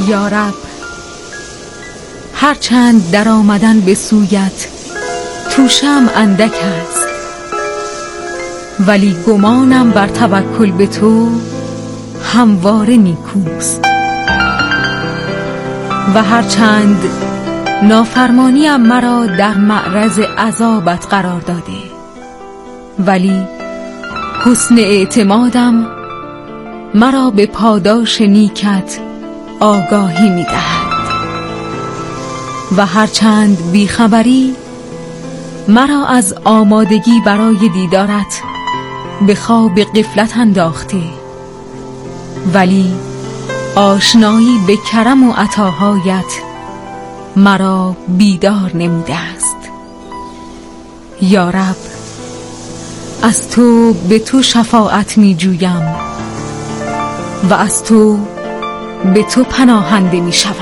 یا رب، هرچند در آمدن به سویت توشم اندک است، ولی گمانم بر توکل به تو همواره نیکوست. و هرچند نافرمانیم مرا در معرض عذابت قرار داده، ولی حسن اعتمادم مرا به پاداش نیکت آگاهی می دهد. و هرچند بیخبری مرا از آمادگی برای دیدارت به خواب غفلت انداخته، ولی آشنایی به کرم و عطاهایت مرا بیدار نموده است. یا رب، از تو به تو شفاعت می جویم و از تو به تو پناهنده می شوم.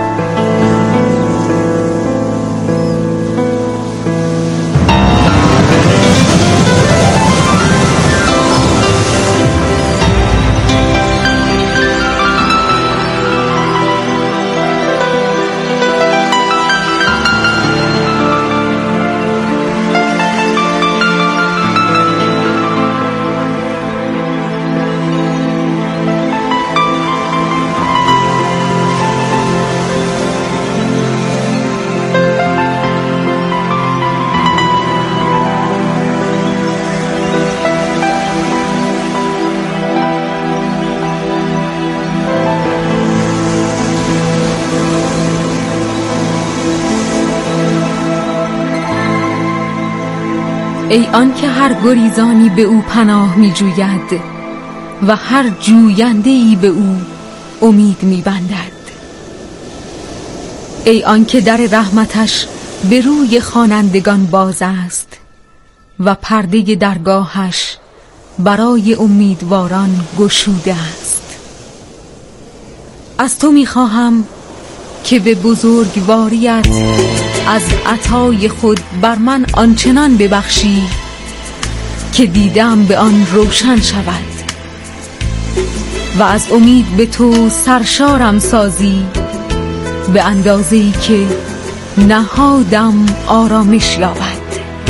ای آن که هر گریزانی به او پناه می جوید و هر جوینده‌ای به او امید می بندد. ای آن که در رحمتش به روی خوانندگان باز است و پرده درگاهش برای امیدواران گشوده است. از تو می خواهم که به بزرگواریت از عطای خود بر من آنچنان ببخشی که دیدم به آن روشن شود و از امید به تو سرشارم سازی به اندازه‌ای که نهادم آرامش یابد.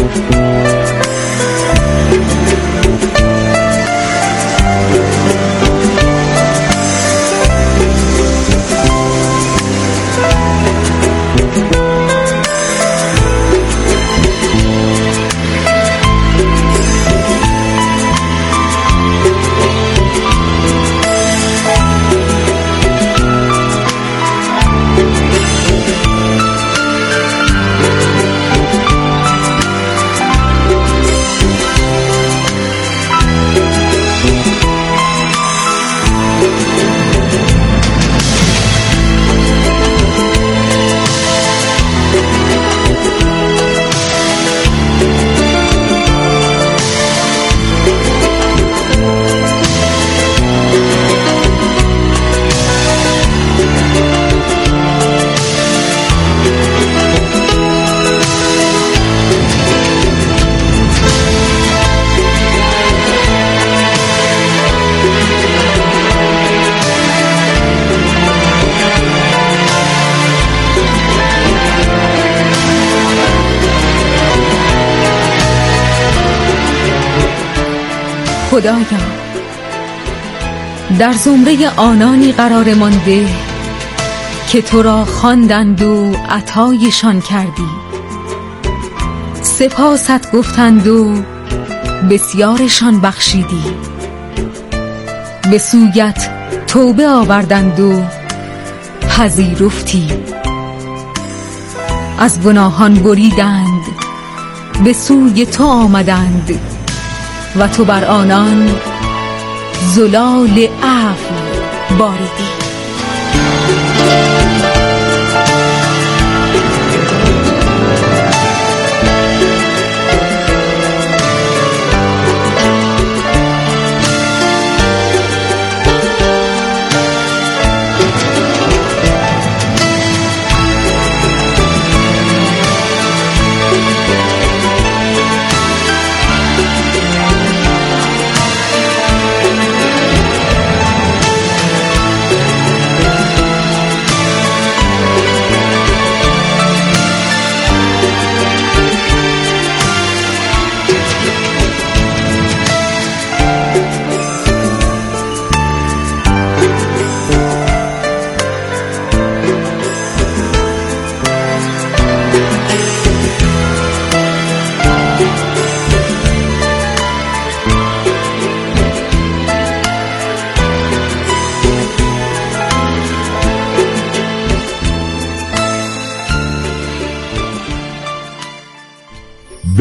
خدایا، در زمره آنانی قرار مانده که تو را خواندند و عطایشان کردی، سپاست گفتند و بسیارشان بخشیدی، به سویت توبه آوردند و پذیرفتی، از گناهان بریدند، به سوی تو آمدند و تو بر آنان زلال عفو باریدی.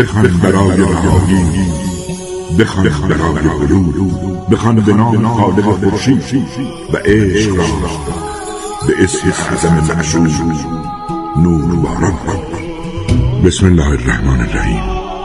بخوان برای رهایی، بخوان برای بلود، بخوان به نام خالق خورشید و عشق را به اسم اعظم معشوق نور باران. بسم الله الرحمن الرحیم.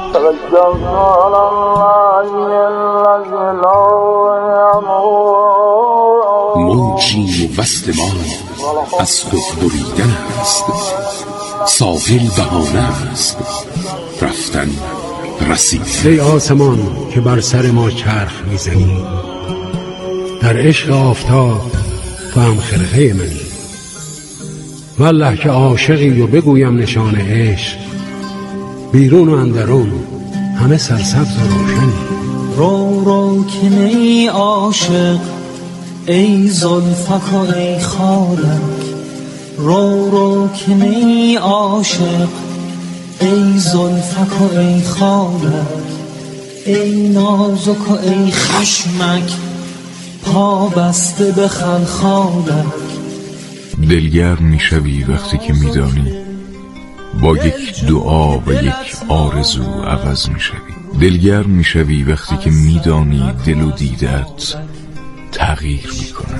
موجی وصل ما از خود بریدن است، ساحل بهانه است رفتن رسید. ای آسمان که بر سر ما چرخ میزنی، در عشق آفتاب تو هم خرقه منی. والله که عاشقی و بگویم نشان عشق، بیرون و اندرون همه سرسبز و روشنی. رو رو که نی عاشق ای زلفک و ای خالک، رو رو که نی عاشق ای زلفک و ای خالک، ای نازک و ای خشمک پا بسته به خلخالک. دلگرم میشوی وقتی که میدانی با یک دعا و یک آرزو عوض میشوی. دلگرم میشوی وقتی که میدانی دل و دیدت تغییر میکنند.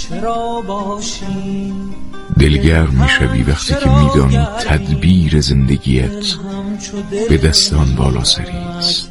دلگرم میشوی وقتی که میدانی تدبیر زندگیت به دست آن بالا سری است.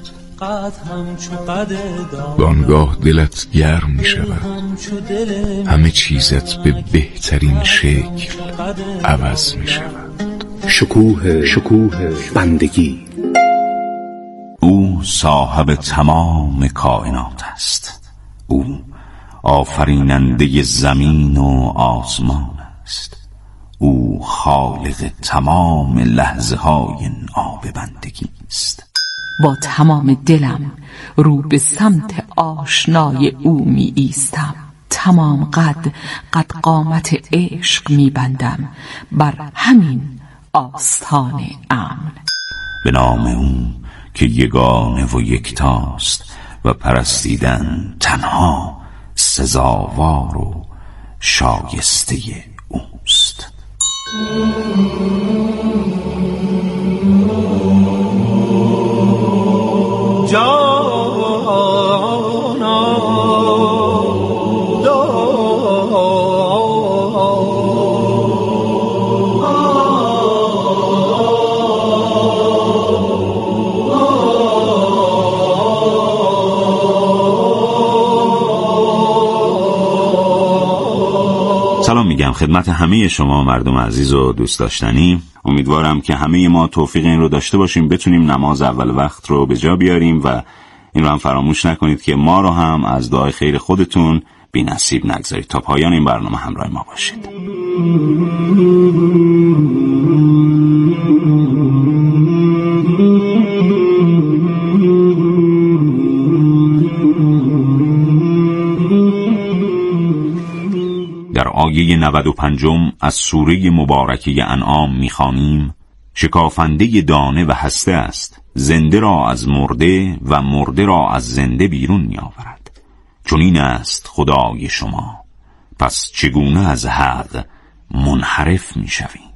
و آنگاه دلت گرم میشود، همه چیزت به بهترین شکل عوض میشود. شکوه بندگی. او صاحب تمام کائنات است، او آفریننده زمین و آسمان است، او خالق تمام لحظه های آب بندگی است. با تمام دلم رو به سمت آشنای او می ایستم، تمام قد قامت عشق می بندم بر همین آستان امن. به نام او که یگانه و یکتاست و پرستیدن تنها سزاوار و شایسته اوست. سلام میگم خدمت همه شما مردم عزیز و دوست داشتنی. امیدوارم که همه ما توفیق این رو داشته باشیم بتونیم نماز اول وقت رو به جا بیاریم و این رو هم فراموش نکنید که ما رو هم از دعای خیر خودتون بی نصیب نگذارید. تا پایان این برنامه همراه ما باشید. در آیه 95 از سوره مبارکه انعام می‌خوانیم: شکافنده دانه و هسته است، زنده را از مرده و مرده را از زنده بیرون می‌آورد. چون این است خدای شما، پس چگونه از حق منحرف می‌شوید؟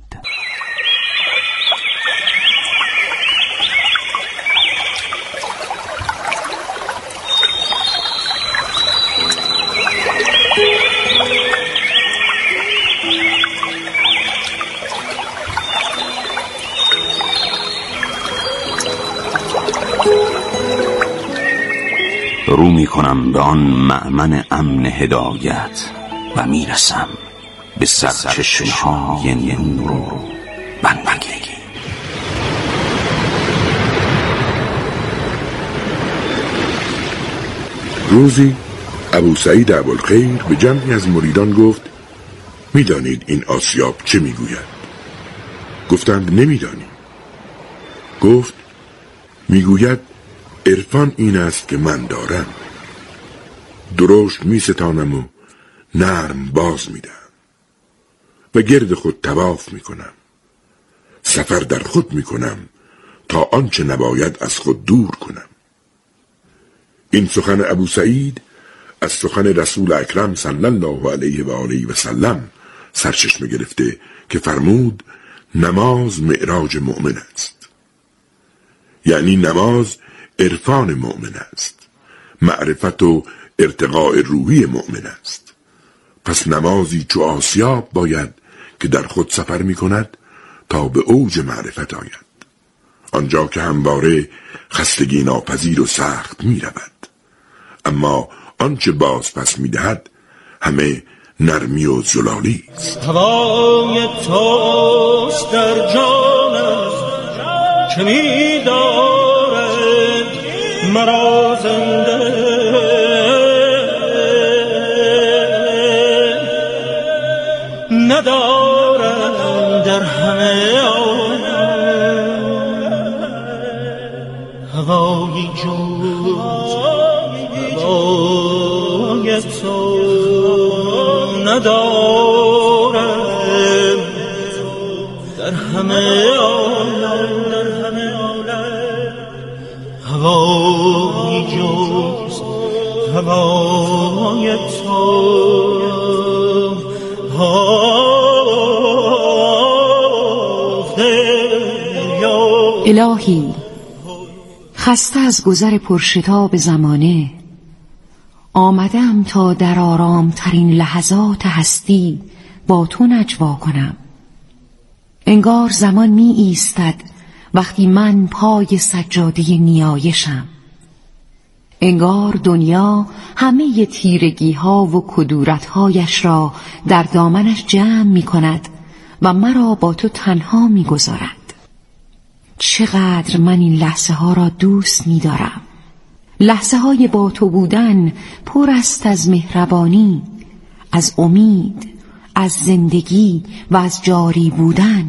رو میکنم به آن مأمن امن هدایت و میرسم به سرچشمه‌های نور و بندگی. روزی ابو سعید ابوالخیر به جمعی از مریدان گفت: میدانید این آسیاب چه میگوید؟ گفتند نمیدانیم. گفت: میگوید عرفان این است که من دارم، درشت می ستانم و نرم باز می دهم و گرد خود طواف می کنم، سفر در خود می کنم تا آنچه نباید از خود دور کنم. این سخن ابو سعید از سخن رسول اکرم صلی الله علیه و آله و سلم سرچشمه گرفته که فرمود: نماز معراج مؤمن است. یعنی نماز عرفان مؤمن است، معرفت و ارتقاء روحی مؤمن است. پس نمازی چو آسیاب باید که در خود سفر می کند تا به اوج معرفت آید، آنجا که همواره خستگی ناپذیر و سخت می رود، اما آنچه باز پس می دهد همه نرمی و زلالی است. هوای توست در جانم که می دارد مرا زنده، ندارم در همه هوایی جز هوای تو، ندارم در همه عالم هوایی جز هوای تو. الهی، خسته از گذر پرشتاب زمانه آمدم تا در آرامترین لحظات هستی با تو نجوا کنم. انگار زمان می ایستد وقتی من پای سجاده نیایشم. انگار دنیا همه تیرگی ها و کدورت هایش را در دامنش جمع می کند و مرا با تو تنها می گذارد. چقدر من این لحظه ها را دوست می دارم. لحظه های با تو بودن پر است از مهربانی، از امید، از زندگی و از جاری بودن.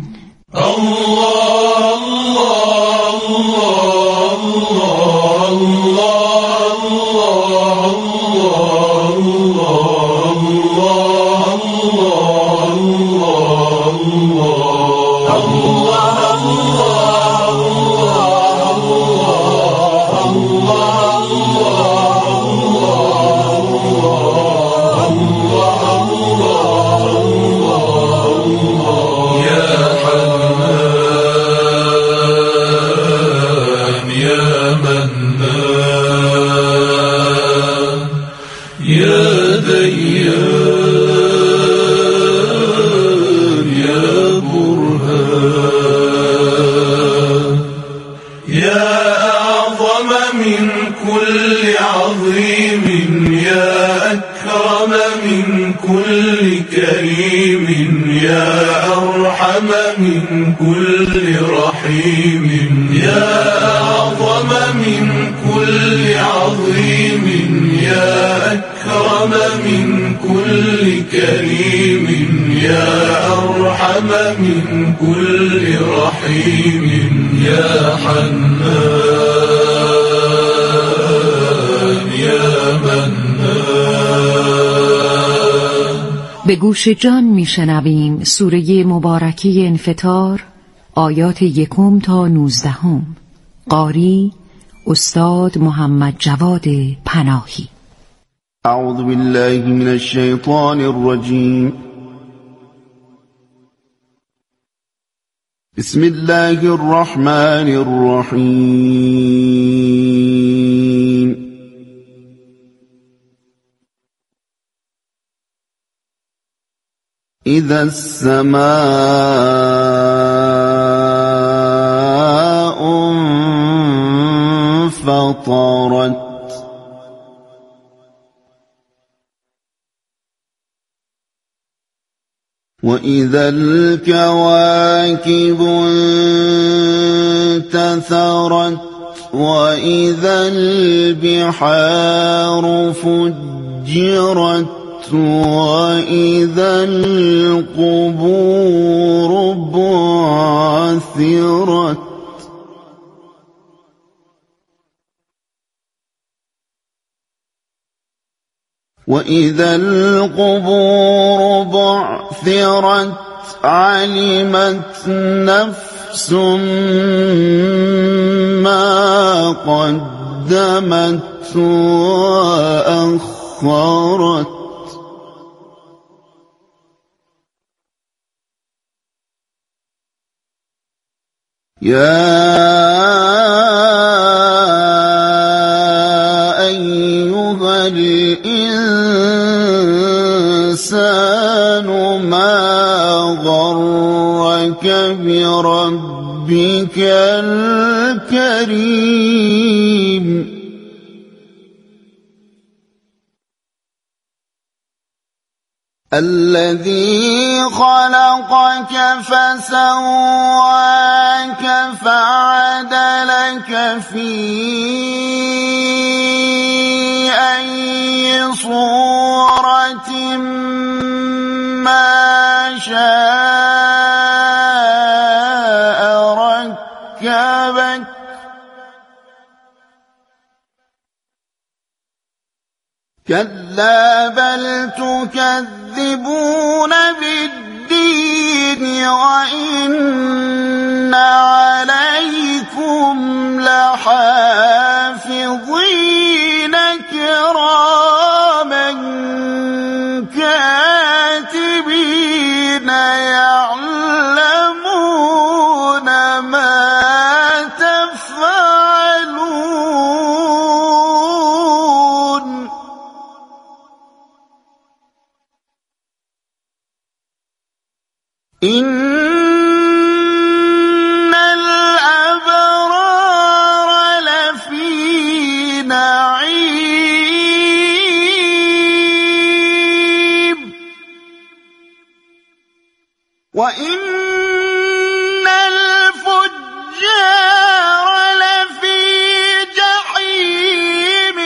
من كل رحيم يا أعظم من كل عظيم يا أكرم من كل كريم يا أرحم من كل رحيم يا حنان يا منان. به گوش جان میشنویم سوره مبارکه انفطار، آیات 1 تا 19. قاری استاد محمد جواد پناهی. اعوذ بالله من الشیطان الرجیم. بسم الله الرحمن الرحیم. إذا السماء انفطرت وإذا الكواكب انتثرت وإذا البحار فجرت وإذا القبور بعثرت وإذا القبور بعثرت علمت نفس ما قدمت وأخرت يا أيها الإنسان ما غرك بربك الكريم الذي خلقك فسواك فعدلك في أي صورة ما شاء ركبك كلا بل تكذبون بالدين وإن عليكم لحافظين كراما كاتبين يعلمون ما تفعلون إن الأبرار لفي نعيم وإن الفجار لفي جحيم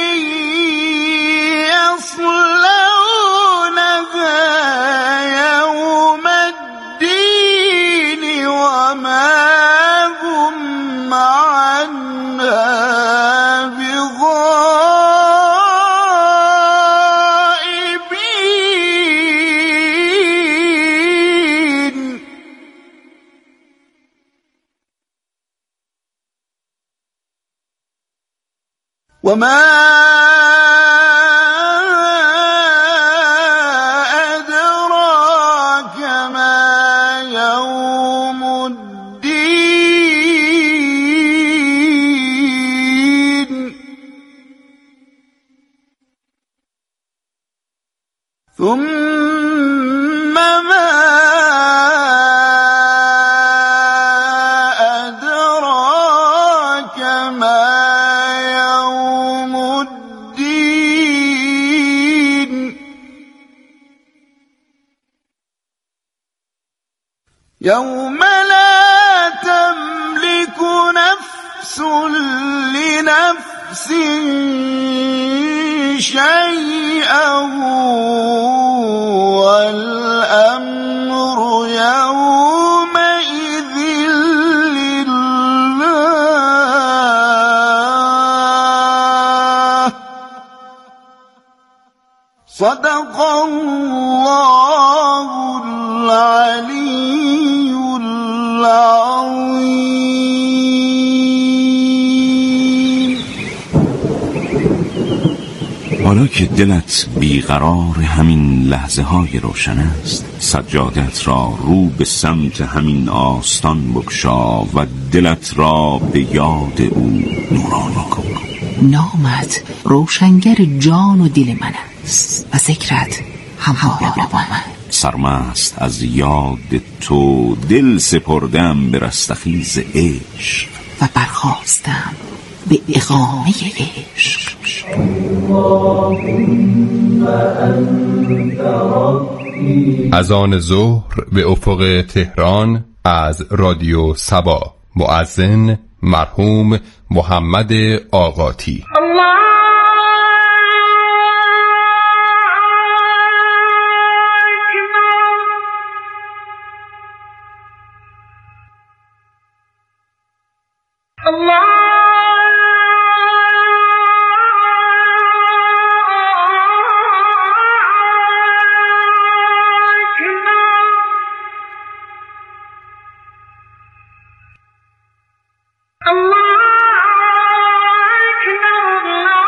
يصلونها يوم الدين وما هم عنها بغائبين وما أدراك ما يوم الدين ثم ما أدراك ما يوم الدين يوم لا تملك نفس لنفس شيئا والأمر يومئذ لله صدق الله العلي العظيم. حالا که دلت بیقرار همین لحظه های روشن است، سجادت را رو به سمت همین آستان بگشا و دلت را به یاد او نورانی کن. نامت روشنگر جان و دل من است و ذکرت همواره با من. سرمست از یاد تو دل سپردم به رستخیز عشق و برخواستم به اقامه عشق. از آن ظهر به افق تهران از رادیو سبا، مؤذن مرحوم محمد آقاتی. Allah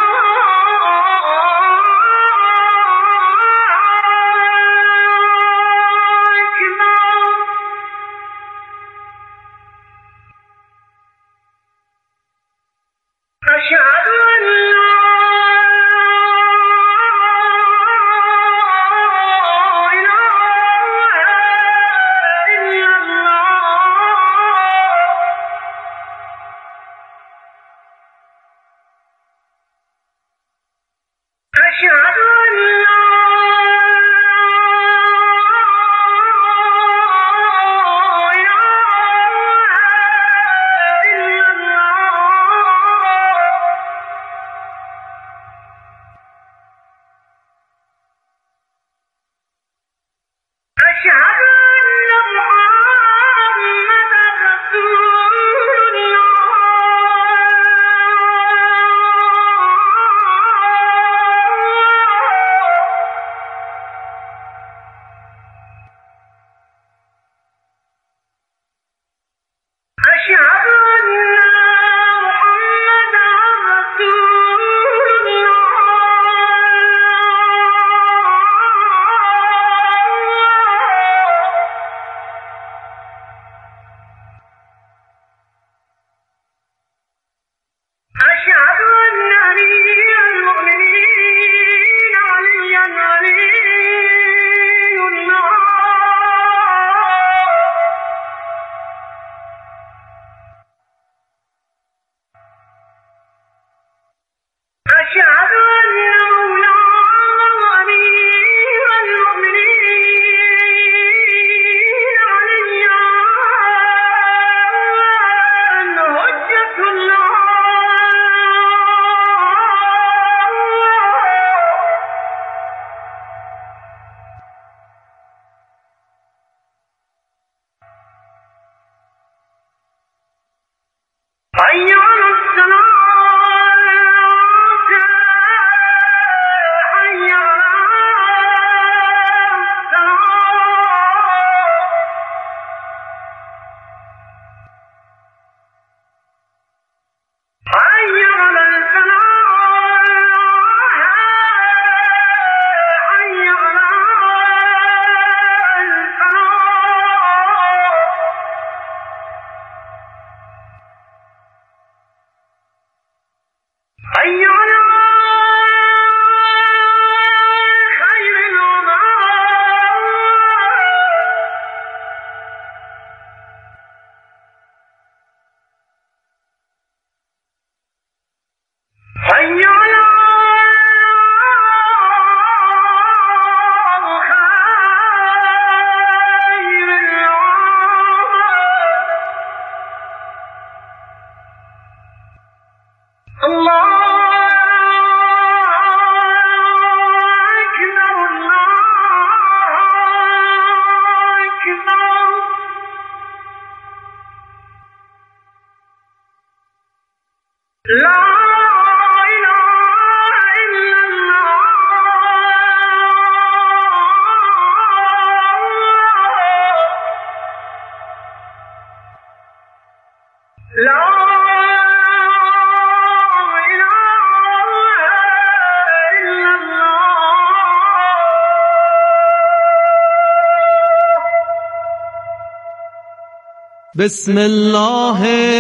بسم الله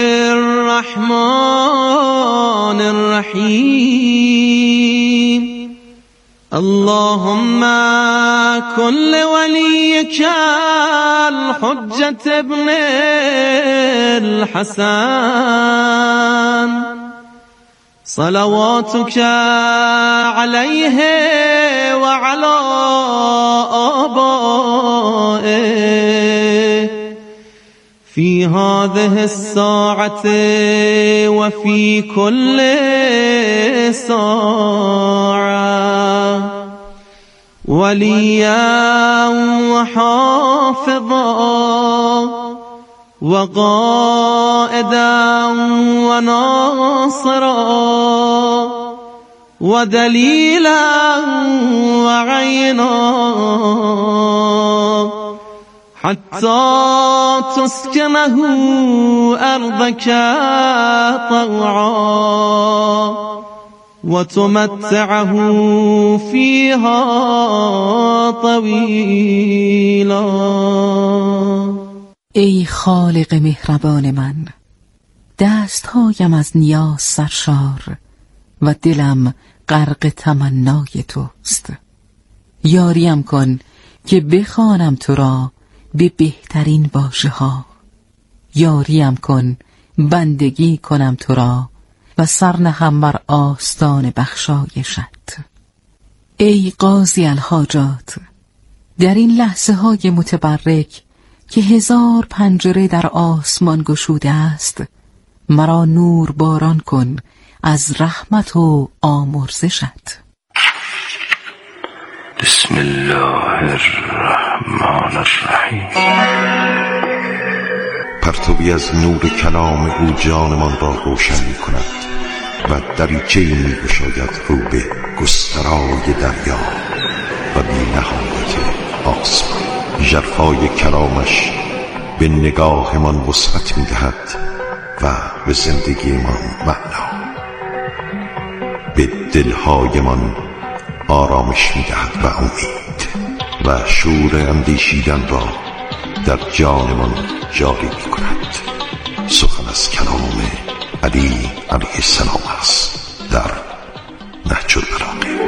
الرحمن الرحيم اللهم كن لوليك الحجة ابن الحسن صلواتك عليه وعلى آبائه في هذه الساعة وفي كل ساعة وليا وحافظا وقائدا وناصرا ودليلا وعينا حتى تسكنه أرضك طوعا وتمتعه فيها طويلا. ای خالق مهربان من، دستهایم از نیاز سرشار و دلم غرق تمنای توست. یاریم کن که بخوانم تو را به بهترین واژه ها. یاریم کن بندگی کنم تو را و سر نهم بر آستان بخشایشت. ای قاضی الحاجات، در این لحظه های متبرک که 1000 پنجره در آسمان گشوده است، مرا نور باران کن از رحمت و آمرزشت. بسم الله الرحمن الرحیم. پرتوی از نور کلام او جانمان را روشن می کند و دریچه‌ای می گشاید رو به گسترای دریا و بی نهایت آسمان. ژرفای کلامش به نگاهمان وسعت می دهد و به زندگیمان معنا، به دلهایمان آرامش می دهد و امید و شور اندیشیدن را در جانمان جاری می کند. سخن از کلام علی علیه السلام است در نهج البلاغه.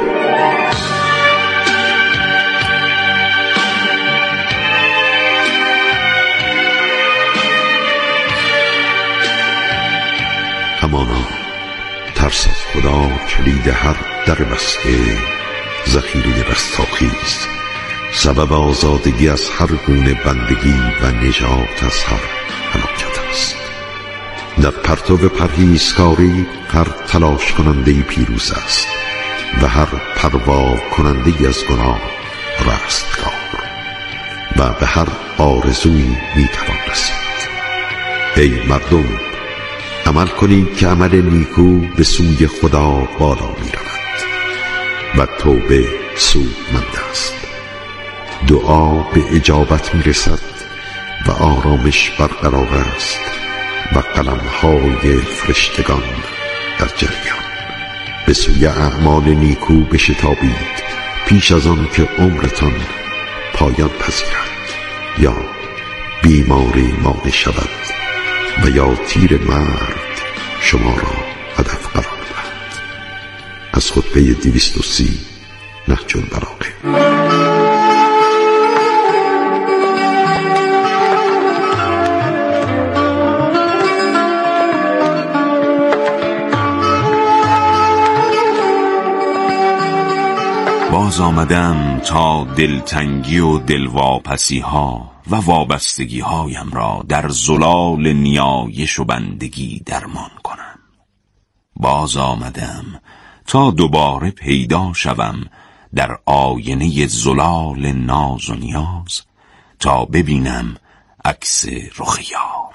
همانا ترس از خدا کلید هر در بسته، ذخیره رستاخیز، سبب آزادگی از هر گونه بندگی و نجات از هر هلاکت است. در پرتو پرهیزکاری هر تلاش کننده پیروز است و هر پروا کننده از گناه رستگار و به هر آرزویی میتوان رسید. ای مردم، عمل کنید که عمل نیکو به سوی خدا بالا می رود و توبه سودمند است. دعا به اجابت می رسد و آرامش برقرار است و قلم‌های فرشتگان در جریان. به سوی اعمال نیکو بشتابید پیش از آن که عمرتان پایان پذیرد یا بیماری مانع شود و یا تیر مرد شما را هدف قرار دهد. از خطبه 230 نهج البلاغه. باز آمدم تا دلتنگی و دلواپسی ها و وابستگی هایم را در زلال نیایش و بندگی درمان کنم. باز آمدم تا دوباره پیدا شوم در آینه زلال ناز و نیاز، تا ببینم عکس رخ یار.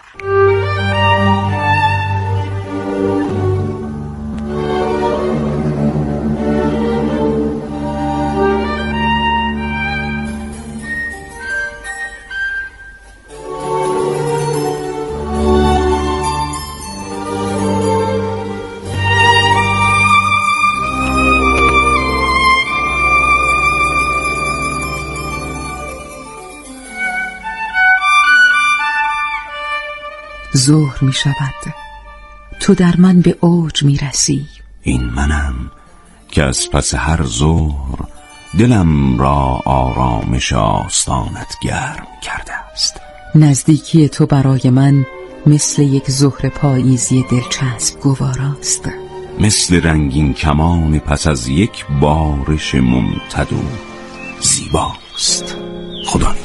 ظهر می شود، تو در من به اوج می رسی. این منم که از پس هر ظهر دلم را آرامش آستانت گرم کرده است. نزدیکی تو برای من مثل یک ظهر پاییزی دلچسب گواراست، مثل رنگین کمان پس از یک بارش ممتد و زیباست. خدا